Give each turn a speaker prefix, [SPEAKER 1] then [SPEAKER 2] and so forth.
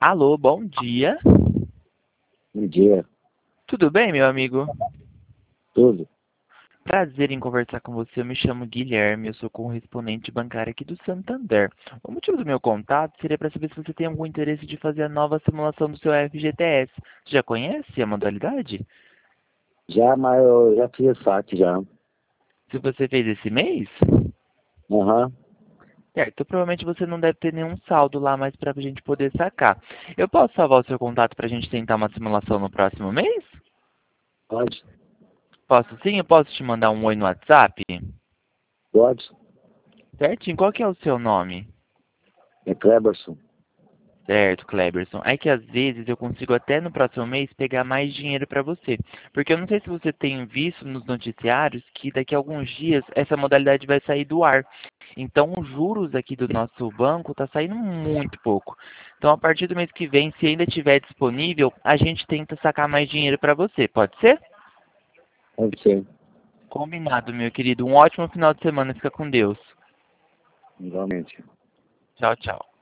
[SPEAKER 1] Alô, bom dia.
[SPEAKER 2] Bom dia,
[SPEAKER 1] Tudo bem, meu amigo?
[SPEAKER 2] tudo.
[SPEAKER 1] Prazer em conversar com você. Eu me chamo Guilherme, eu sou correspondente bancário aqui do Santander. O motivo do meu contato seria para saber se você tem algum interesse de fazer a nova simulação do seu FGTS. Você já conhece a modalidade?
[SPEAKER 2] Já, mas eu já fiz saque já.
[SPEAKER 1] Se você fez esse mês?
[SPEAKER 2] Aham,
[SPEAKER 1] Certo, provavelmente você não deve ter nenhum saldo lá mais para a gente poder sacar. Eu posso salvar o seu contato para a gente tentar uma simulação no próximo mês?
[SPEAKER 2] pode,
[SPEAKER 1] Posso sim? Eu posso te mandar um oi no WhatsApp?
[SPEAKER 2] pode.
[SPEAKER 1] Certinho, qual que é o seu nome?
[SPEAKER 2] É Cleberson.
[SPEAKER 1] Certo, Kleberson. É que às vezes eu consigo até no próximo mês pegar mais dinheiro para você. Porque eu não sei se você tem visto nos noticiários que daqui a alguns dias essa modalidade vai sair do ar. Então os juros aqui do nosso banco está saindo muito pouco. Então a partir do mês que vem, se ainda estiver disponível, a gente tenta sacar mais dinheiro para você. Pode ser?
[SPEAKER 2] Pode ser,
[SPEAKER 1] Combinado, meu querido. Um ótimo final de semana. Fica com Deus.
[SPEAKER 2] igualmente.
[SPEAKER 1] Tchau, tchau.